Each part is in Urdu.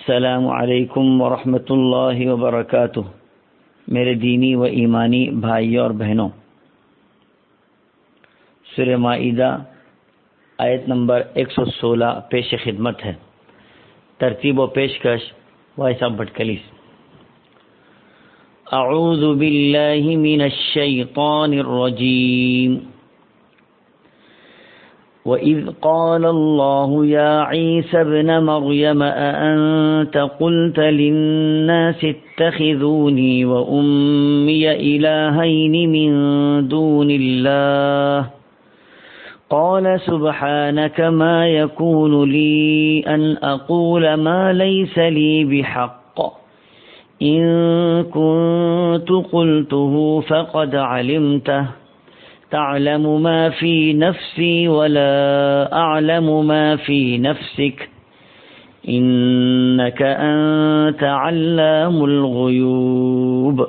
السلام علیکم ورحمۃ اللہ وبرکاتہ۔ میرے دینی و ایمانی بھائیوں اور بہنوں، سورہ مائدہ آیت نمبر 116 پیش خدمت ہے۔ ترتیب و پیشکش وائس آف بھٹکلیس۔ اعوذ باللہ من الشیطان الرجیم۔ وَإِذْ قَالَ اللَّهُ يَا عِيسَى ابْنَ مَرْيَمَ أَأَنْتَ قُلْتَ لِلنَّاسِ اتَّخِذُونِي وَأُمِّيَ إِلَٰهَيْنِ مِن دُونِ اللَّهِ قَالَ سُبْحَانَكَ مَا يَكُونُ لِي أَنْ أَقُولَ مَا لَيْسَ لِي بِحَقٍّ إِن كُنتُ قُلْتُهُ فَقَدْ عَلِمْتَهُ تعلم ما في نفسي ولا أعلم ما في نفسك إنك أنت علام الغيوب۔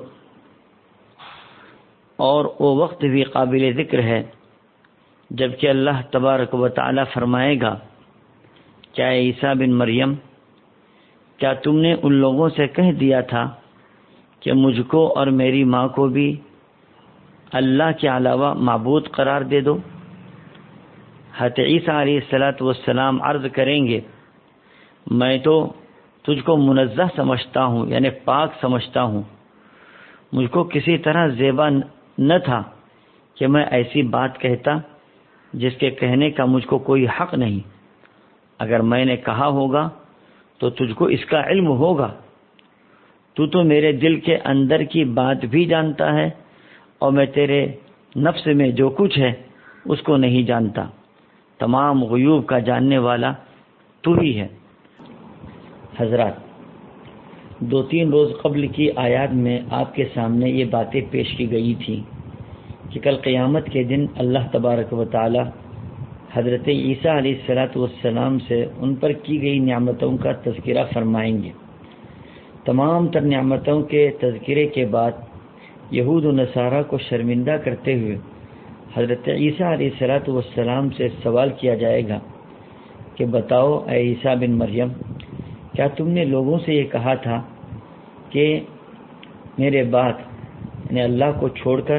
اور وہ وقت بھی قابل ذکر ہے جبکہ اللہ تبارک و تعالی فرمائے گا، کیا عیسیٰ بن مریم، کیا تم نے ان لوگوں سے کہہ دیا تھا کہ مجھ کو اور میری ماں کو بھی اللہ کے علاوہ معبود قرار دے دو؟ حضرت عیسیٰ علیہ السلام عرض کریں گے، میں تو تجھ کو منزہ سمجھتا ہوں، یعنی پاک سمجھتا ہوں، مجھ کو کسی طرح زیبا نہ تھا کہ میں ایسی بات کہتا جس کے کہنے کا مجھ کو کوئی حق نہیں۔ اگر میں نے کہا ہوگا تو تجھ کو اس کا علم ہوگا، تو میرے دل کے اندر کی بات بھی جانتا ہے اور میں تیرے نفس میں جو کچھ ہے اس کو نہیں جانتا۔ تمام غیوب کا جاننے والا تو ہی ہے۔ حضرات، 2-3 روز قبل کی آیات میں آپ کے سامنے یہ باتیں پیش کی گئی تھی کہ کل قیامت کے دن اللہ تبارک و تعالی حضرت عیسیٰ علیہ السلام سے ان پر کی گئی نعمتوں کا تذکرہ فرمائیں گے۔ تمام تر نعمتوں کے تذکرے کے بعد یہود و نصارہ کو شرمندہ کرتے ہوئے حضرت عیسیٰ علیہ السلام سے سوال کیا جائے گا کہ بتاؤ اے عیسیٰ بن مریم، کیا تم نے لوگوں سے یہ کہا تھا کہ میرے بعد یعنی اللہ کو چھوڑ کر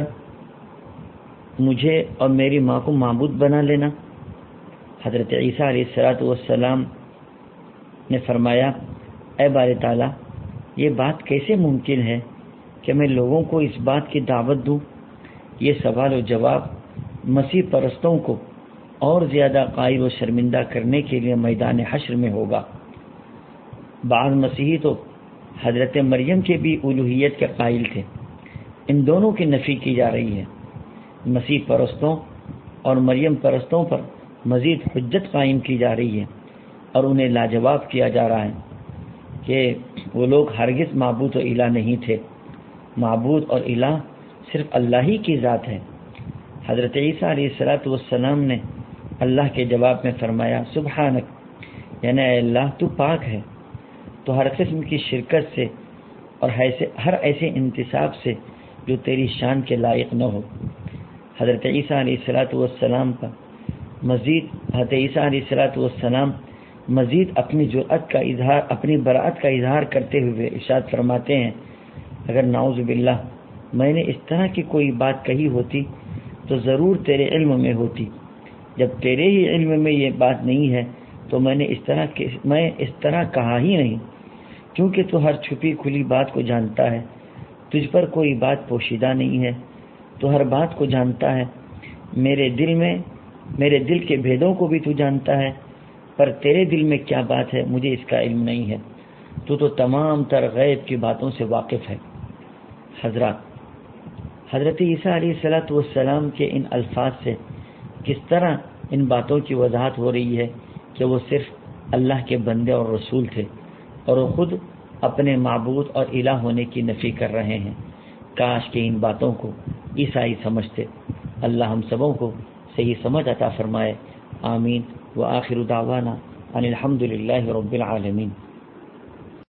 مجھے اور میری ماں کو معبود بنا لینا؟ حضرت عیسیٰ علیہ السلام نے فرمایا، اے باری تعالیٰ، یہ بات کیسے ممکن ہے کہ میں لوگوں کو اس بات کی دعوت دوں؟ یہ سوال و جواب مسیح پرستوں کو اور زیادہ قائل و شرمندہ کرنے کے لیے میدان حشر میں ہوگا۔ بعض مسیحی تو حضرت مریم کے بھی الوہیت کے قائل تھے۔ ان دونوں کی نفی کی جا رہی ہے۔ مسیح پرستوں اور مریم پرستوں پر مزید حجت قائم کی جا رہی ہے اور انہیں لاجواب کیا جا رہا ہے کہ وہ لوگ ہرگز معبود و الہ نہیں تھے۔ معبود اور الہ صرف اللہ ہی کی ذات ہے۔ حضرت عیسیٰ علیہ السلام نے اللہ کے جواب میں فرمایا، سبحانک، یعنی اے اللہ تو پاک ہے، تو ہر قسم کی شرکت سے اور ہر ایسے انتصاب سے جو تیری شان کے لائق نہ ہو۔ حضرت عیسیٰ علیہ السلام کا حضرت عیسیٰ علیہ السلام مزید اپنی جرأت کا اظہار، اپنی براءت کا اظہار کرتے ہوئے ارشاد فرماتے ہیں، اگر نعوذ باللہ میں نے اس طرح کی کوئی بات کہی ہوتی تو ضرور تیرے علم میں ہوتی۔ جب تیرے ہی علم میں یہ بات نہیں ہے تو میں اس طرح کہا ہی نہیں، کیونکہ تو ہر چھپی کھلی بات کو جانتا ہے، تجھ پر کوئی بات پوشیدہ نہیں ہے، تو ہر بات کو جانتا ہے، میرے دل کے بھیدوں کو بھی تو جانتا ہے، پر تیرے دل میں کیا بات ہے مجھے اس کا علم نہیں ہے، تو تمام تر غیب کی باتوں سے واقف ہے۔ حضرت عیسیٰ علیہ السلام کے ان الفاظ سے کس طرح ان باتوں کی وضاحت ہو رہی ہے کہ وہ صرف اللہ کے بندے اور رسول تھے اور وہ خود اپنے معبود اور الہ ہونے کی نفی کر رہے ہیں۔ کاش کہ ان باتوں کو عیسائی سمجھتے۔ اللہ ہم سبوں کو صحیح سمجھ عطا فرمائے، آمین۔ وآخر دعوانا ان الحمد للہ رب العالمین۔